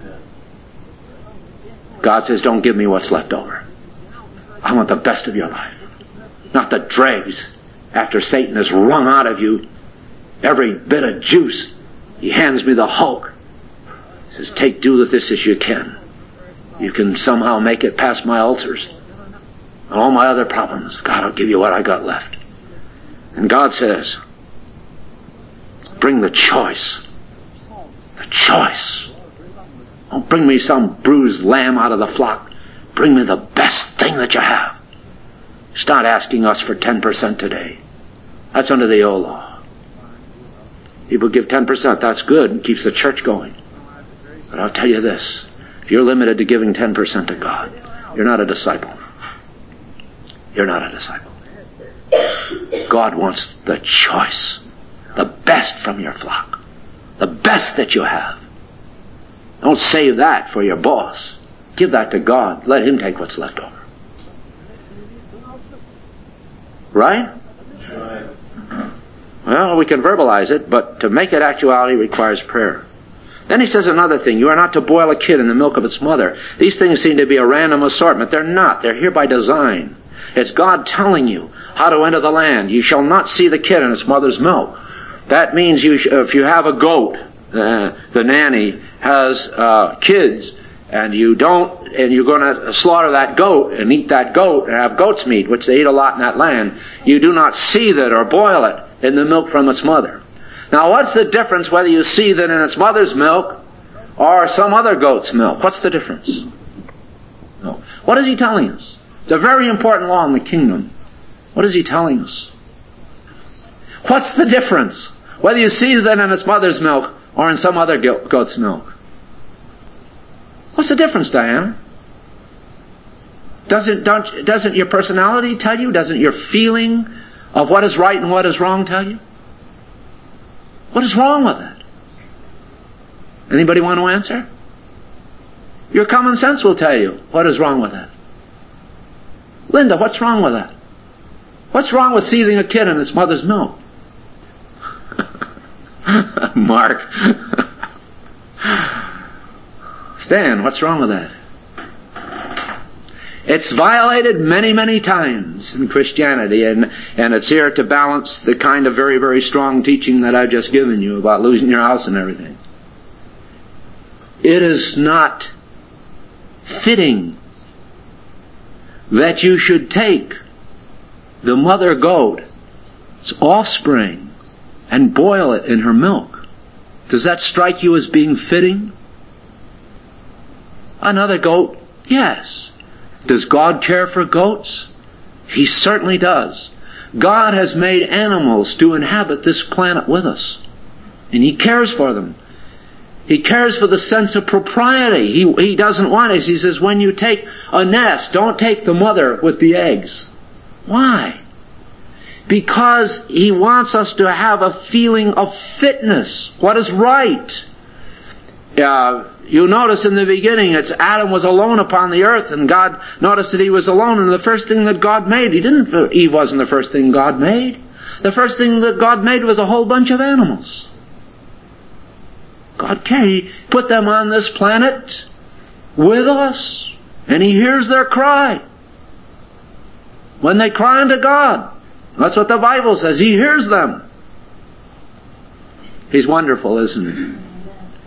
God says, don't give me what's left over. I want the best of your life. Not the dregs after Satan has wrung out of you every bit of juice. He hands me the hulk. He says, take, do with this as you can. You can somehow make it past my ulcers and all my other problems. God, I'll give you what I got left. And God says, bring the choice. The choice. Don't bring me some bruised lamb out of the flock. Bring me the best thing that you have. He's not asking us for ten percent today. That's under the old law. People give ten percent. That's good. It keeps the church going. But I'll tell you this. If you're limited to giving ten percent to God, you're not a disciple. You're not a disciple. God wants the choice. The best from your flock. The best that you have. Don't save that for your boss. Give that to God. Let Him take what's left over. Right? Right. Well, we can verbalize it, but to make it actuality requires prayer. Then he says another thing. You are not to boil a kid in the milk of its mother. These things seem to be a random assortment. They're not. They're here by design. It's God telling you how to enter the land. You shall not see the kid in its mother's milk. That means you sh- if you have a goat, uh, the nanny has uh, kids, and you don't, and you're going to slaughter that goat and eat that goat and have goat's meat, which they eat a lot in that land, you do not seethe it or boil it in the milk from its mother. Now, what's the difference whether you seethe it in its mother's milk or some other goat's milk? What's the difference? No. What is he telling us? It's a very important law in the kingdom. What is he telling us? What's the difference whether you seethe it in its mother's milk or in some other goat's milk? What's the difference, Diana? Doesn't, don't, doesn't your personality tell you? Doesn't your feeling of what is right and what is wrong tell you? What is wrong with it? Anybody want to answer? Your common sense will tell you what is wrong with it. Linda, what's wrong with that? What's wrong with seething a kid in its mother's milk? Mark. Stan, what's wrong with that? It's violated many, many times in Christianity, and, and it's here to balance the kind of very, very strong teaching that I've just given you about losing your house and everything. It is not fitting that you should take the mother goat's offspring and boil it in her milk. Does that strike you as being fitting? Another goat? Yes. Does God care for goats? He certainly does. God has made animals to inhabit this planet with us. And He cares for them. He cares for the sense of propriety. He, he doesn't want it. He says, when you take a nest, don't take the mother with the eggs. Why? Because He wants us to have a feeling of fitness. What is right? Uh, you notice in the beginning, it's Adam was alone upon the earth, and God noticed that he was alone, and the first thing that God made, he didn't, Eve wasn't the first thing God made. The first thing that God made was a whole bunch of animals. God can. He put them on this planet with us, and He hears their cry. When they cry unto God, that's what the Bible says. He hears them. He's wonderful, isn't He?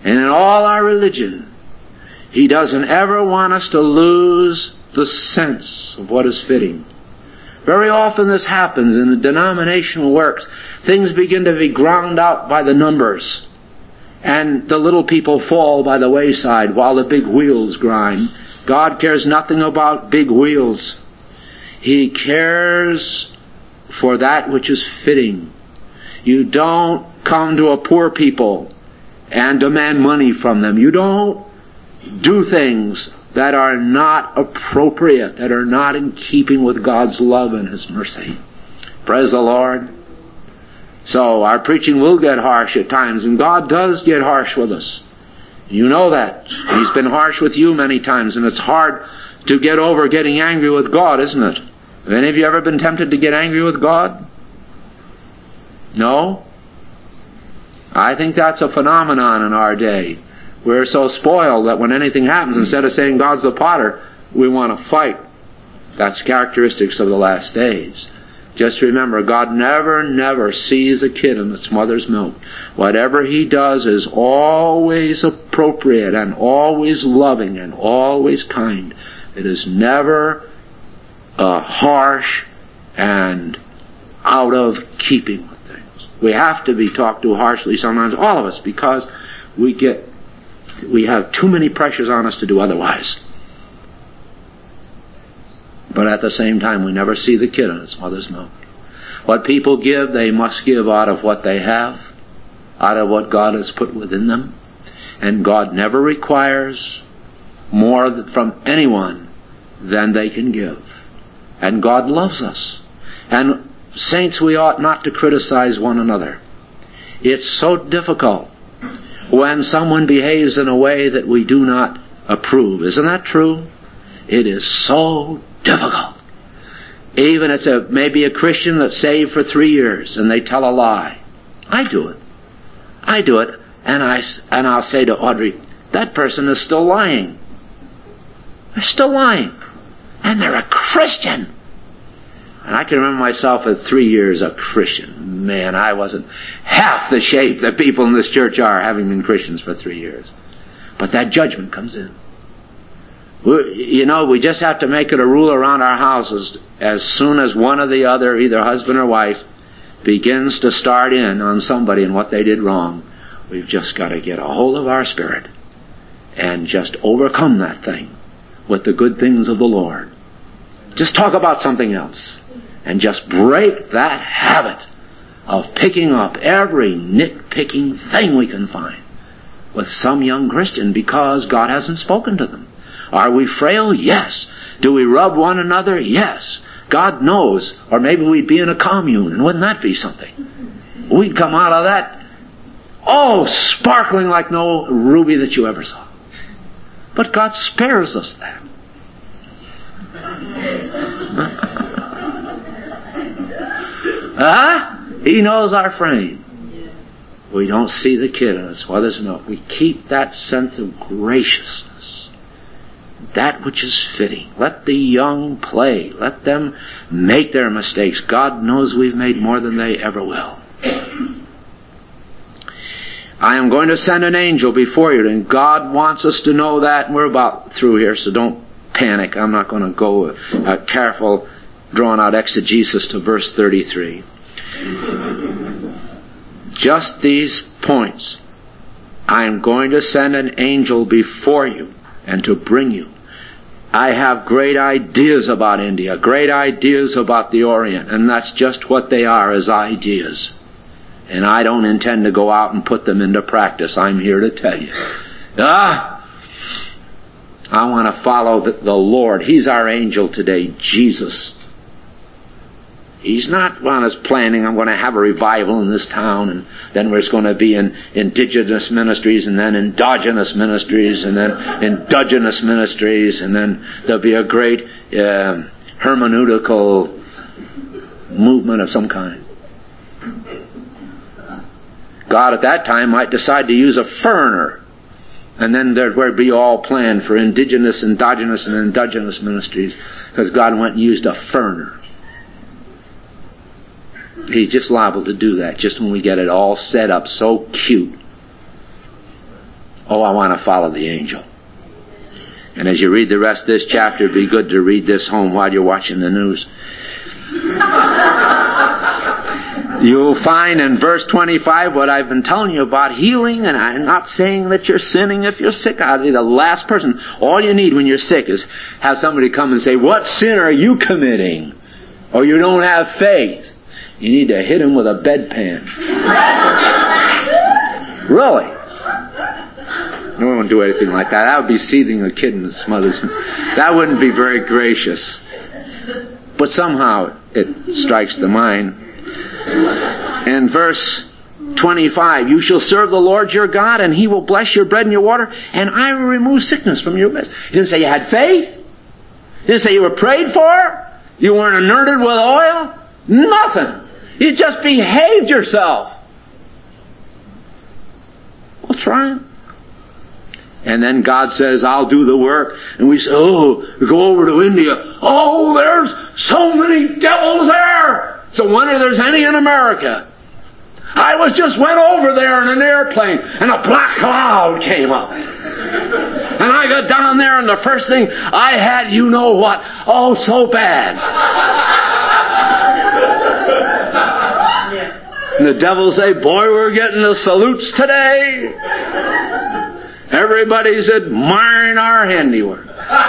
And in all our religion, He doesn't ever want us to lose the sense of what is fitting. Very often this happens in the denominational works. Things begin to be ground out by the numbers, and the little people fall by the wayside while the big wheels grind. God cares nothing about big wheels. He cares for that which is fitting. You don't come to a poor people and demand money from them. You don't do things that are not appropriate, that are not in keeping with God's love and His mercy. Praise the Lord. So our preaching will get harsh at times, and God does get harsh with us. You know that. He's been harsh with you many times, and it's hard to get over getting angry with God, isn't it? Have any of you ever been tempted to get angry with God? No? I think that's a phenomenon in our day. We're so spoiled that when anything happens, instead of saying God's the potter, we want to fight. That's characteristics of the last days. Just remember, God never, never sees a kid in its mother's milk. Whatever He does is always appropriate and always loving and always kind. It is never uh, harsh and out of keeping with things. We have to be talked to harshly sometimes, all of us, because we get we have too many pressures on us to do otherwise. But at the same time, we never see the kid in its mother's milk. What people give, they must give out of what they have, out of what God has put within them. And God never requires more from anyone than they can give. And God loves us. And saints, we ought not to criticize one another. It's so difficult when someone behaves in a way that we do not approve. Isn't that true? It is so difficult. Even it's a maybe a Christian that's saved for three years and they tell a lie. I do it. I do it, and I and I'll say to Audrey, that person is still lying. They're still lying, and they're a Christian. And I can remember myself at three years a Christian. Man, I wasn't half the shape that people in this church are, having been Christians for three years. But that judgment comes in. We're, you know, we just have to make it a rule around our houses. As soon as one or the other, either husband or wife, begins to start in on somebody and what they did wrong, we've just got to get a hold of our spirit and just overcome that thing with the good things of the Lord. Just talk about something else. And just break that habit of picking up every nitpicking thing we can find with some young Christian because God hasn't spoken to them. Are we frail? Yes. Do we rub one another? Yes. God knows. Or maybe we'd be in a commune, and wouldn't that be something? We'd come out of that, oh, sparkling like no ruby that you ever saw. But God spares us that. Huh? He knows our frame. We don't see the kid in its mother's milk. We keep that sense of graciousness, that which is fitting. Let the young play. Let them make their mistakes. God knows we've made more than they ever will. I am going to send an angel before you, and God wants us to know that. And we're about through here, so don't panic. I'm not going to go uh, careful drawing out exegesis to verse thirty-three. Just these points. I am going to send an angel before you and to bring you. I have great ideas about India, great ideas about the Orient, and that's just what they are, as ideas. And I don't intend to go out and put them into practice. I'm here to tell you. Ah! I want to follow the, the Lord. He's our angel today, Jesus. He's not on his planning, I'm going to have a revival in this town, and then there's going to be in indigenous ministries, and then endogenous ministries, and then endogenous ministries, and then there'll be a great uh, hermeneutical movement of some kind. God at that time might decide to use a foreigner, and then there would be all planned for indigenous, endogenous, and endogenous ministries, because God went and used a foreigner. He's just liable to do that just when we get it all set up so cute. Oh, I want to follow the angel. And as you read the rest of this chapter, it'd be good to read this home while you're watching the news. You'll find in verse twenty-five what I've been telling you about healing, and I'm not saying that you're sinning if you're sick. I'll be the last person. All you need when you're sick is have somebody come and say, what sin are you committing? Or you don't have faith. You need to hit him with a bedpan. Really? No one would do anything like that. That would be seething a kid in his mother's. That wouldn't be very gracious. But somehow it strikes the mind. In verse twenty-five, you shall serve the Lord your God, and He will bless your bread and your water, and I will remove sickness from your midst. He didn't say you had faith. He didn't say you were prayed for. You weren't anointed with oil. Nothing. You just behaved yourself. Well, try it. And then God says, I'll do the work. And we say, oh, we go over to India. Oh, there's so many devils there. It's a wonder there's any in America. I was just went over there in an airplane, and a black cloud came up. And I got down there, and the first thing I had, you know what? Oh, so bad. And the devil say, boy, we're getting the salutes today. Everybody's admiring our handiwork.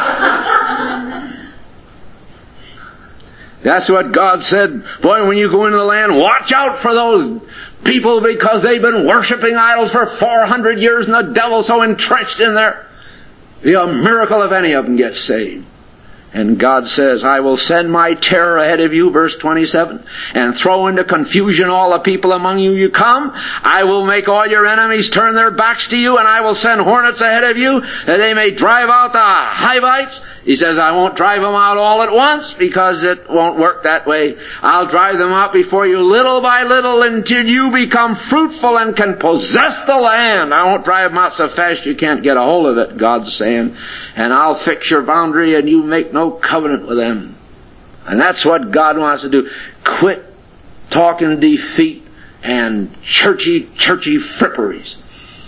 That's what God said. Boy, when you go into the land, watch out for those people because they've been worshiping idols for four hundred years and the devil's so entrenched in there. It'll be a miracle if any of them get saved. And God says, I will send my terror ahead of you, verse twenty-seven, and throw into confusion all the people among you you come. I will make all your enemies turn their backs to you, and I will send hornets ahead of you, that they may drive out the Hivites. He says, I won't drive them out all at once, because it won't work that way. I'll drive them out before you little by little until you become fruitful and can possess the land. I won't drive them out so fast you can't get a hold of it, God's saying. And I'll fix your boundary and you make no covenant with them. And that's what God wants to do. Quit talking defeat and churchy, churchy fripperies.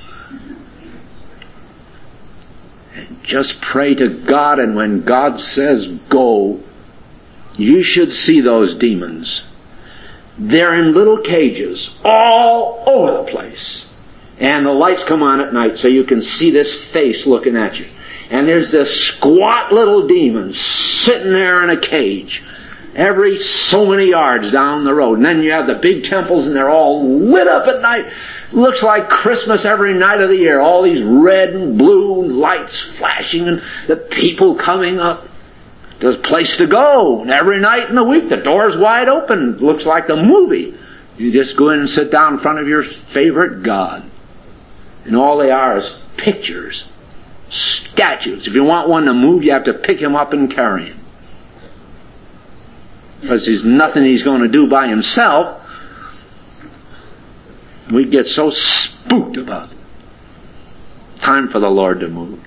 And just pray to God, and when God says go, you should see those demons. They're in little cages all over the place. And the lights come on at night so you can see this face looking at you. And there's this squat little demon sitting there in a cage every so many yards down the road. And then you have the big temples, and they're all lit up at night. Looks like Christmas every night of the year. All these red and blue lights flashing, and the people coming up. There's a place to go. And every night in the week, the door's wide open. Looks like a movie. You just go in and sit down in front of your favorite God. And all they are is pictures. Statues. If you want one to move, you have to pick him up and carry him. Because there's nothing he's going to do by himself. We get so spooked about it. Time for the Lord to move.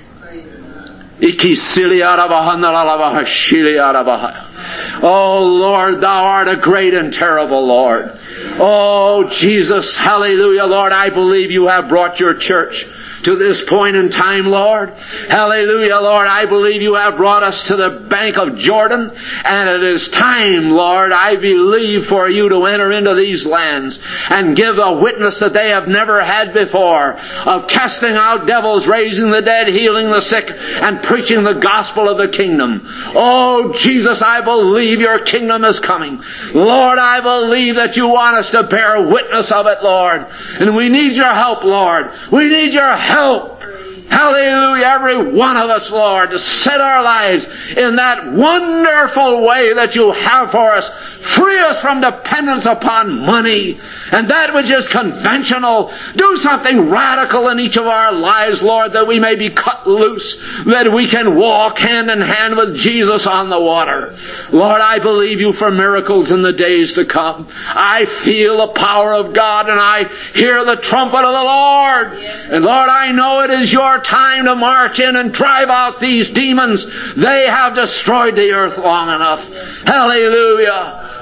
Oh Lord, thou art a great and terrible Lord. Oh Jesus, hallelujah, Lord, I believe you have brought your church to this point in time, Lord. Hallelujah, Lord, I believe you have brought us to the bank of Jordan, and it is time, Lord, I believe, for you to enter into these lands and give a witness that they have never had before of casting out devils, raising the dead, healing the sick, and preaching the gospel of the kingdom. Oh, Jesus, I believe your kingdom is coming. Lord, I believe that you want us to bear witness of it, Lord. And we need your help, Lord. We need your help. Help. Hallelujah, every one of us, Lord, to set our lives in that wonderful way that you have for us. Free us from dependence upon money and that which is conventional. Do something radical in each of our lives, Lord, that we may be cut loose, that we can walk hand in hand with Jesus on the water. Lord, I believe you for miracles in the days to come. I feel the power of God, and I hear the trumpet of the Lord. And Lord, I know it is your time to march in and drive out these demons. They have destroyed the earth long enough. Hallelujah.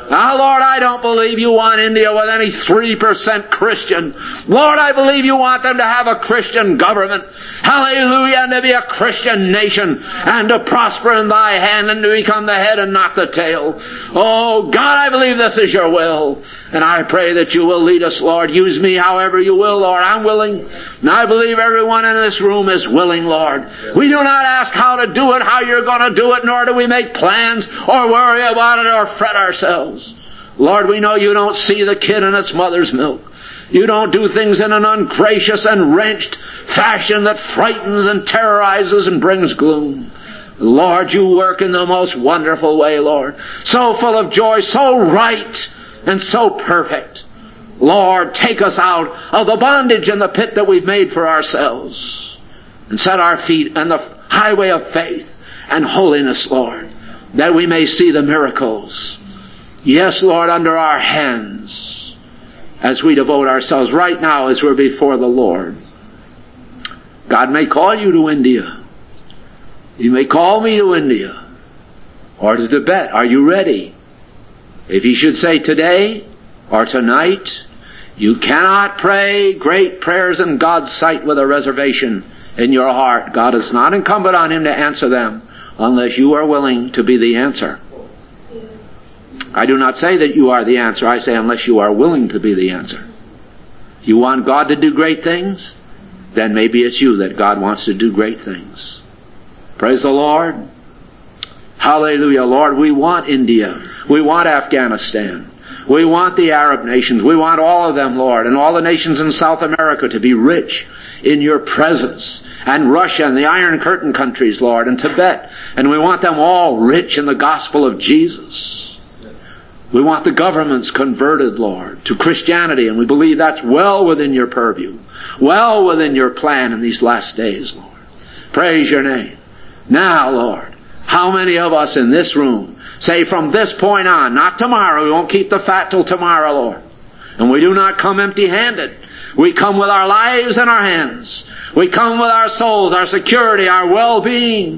Now, Lord, I don't believe you want India with any three percent Christian. Lord, I believe you want them to have a Christian government. Hallelujah, and to be a Christian nation, and to prosper in thy hand, and to become the head and not the tail. Oh, God, I believe this is your will. And I pray that you will lead us, Lord. Use me however you will, Lord. I'm willing. And I believe everyone in this room is willing, Lord. We do not ask how to do it, how you're going to do it, nor do we make plans or worry about it or fret ourselves. Lord, we know you don't see the kid in its mother's milk. You don't do things in an ungracious and wrenched fashion that frightens and terrorizes and brings gloom. Lord, you work in the most wonderful way, Lord. So full of joy, so right, and so perfect. Lord, take us out of the bondage and the pit that we've made for ourselves, and set our feet on the highway of faith and holiness, Lord, that we may see the miracles. Yes, Lord, under our hands, as we devote ourselves right now as we're before the Lord. God may call you to India. He may call me to India or to Tibet. Are you ready? If He should say today or tonight, you cannot pray great prayers in God's sight with a reservation in your heart. God is not incumbent on Him to answer them unless you are willing to be the answer. I do not say that you are the answer. I say unless you are willing to be the answer. You want God to do great things? Then maybe it's you that God wants to do great things. Praise the Lord. Hallelujah. Lord, we want India. We want Afghanistan. We want the Arab nations. We want all of them, Lord, and all the nations in South America to be rich in your presence. And Russia and the Iron Curtain countries, Lord, and Tibet. And we want them all rich in the gospel of Jesus. We want the governments converted, Lord, to Christianity, and we believe that's well within your purview, well within your plan in these last days, Lord. Praise your name. Now, Lord, how many of us in this room say from this point on, not tomorrow, we won't keep the fat till tomorrow, Lord, and we do not come empty-handed. We come with our lives in our hands. We come with our souls, our security, our well-being,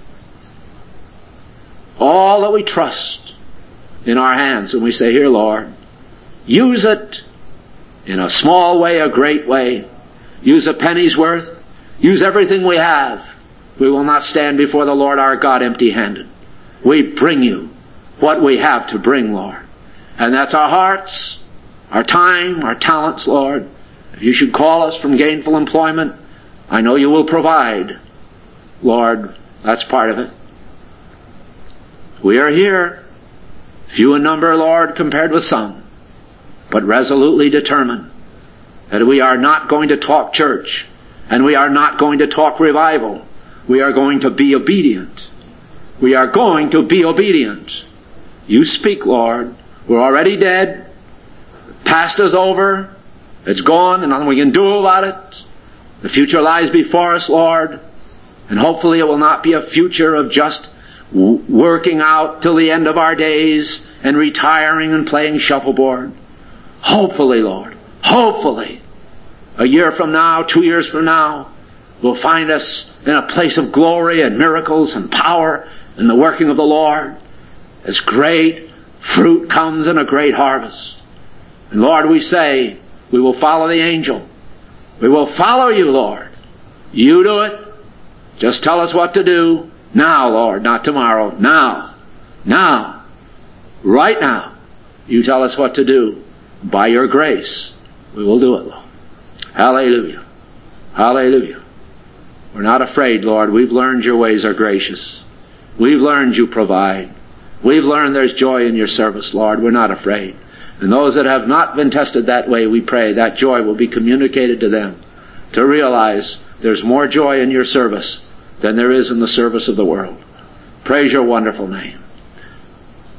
all that we trust in our hands, and we say, here, Lord, use it in a small way, a great way. Use a penny's worth. Use everything we have. We will not stand before the Lord our God empty-handed. We bring you what we have to bring, Lord. And that's our hearts, our time, our talents, Lord. If you should call us from gainful employment, I know you will provide. Lord, that's part of it. We are here. Few in number, Lord, compared with some, but resolutely determined that we are not going to talk church, and we are not going to talk revival. We are going to be obedient. We are going to be obedient. You speak, Lord. We're already dead. The past is over. It's gone, and nothing we can do about it. The future lies before us, Lord, and hopefully it will not be a future of just working out till the end of our days and retiring and playing shuffleboard. Hopefully, Lord, hopefully, a year from now, two years from now, will find us in a place of glory and miracles and power in the working of the Lord as great fruit comes in a great harvest. And Lord, we say, we will follow the angel. We will follow you, Lord. You do it. Just tell us what to do. Now, Lord, not tomorrow. Now. Now. Right now. You tell us what to do. By your grace, we will do it, Lord. Hallelujah. Hallelujah. We're not afraid, Lord. We've learned your ways are gracious. We've learned you provide. We've learned there's joy in your service, Lord. We're not afraid. And those that have not been tested that way, we pray that joy will be communicated to them to realize there's more joy in your service than there is in the service of the world. Praise your wonderful name.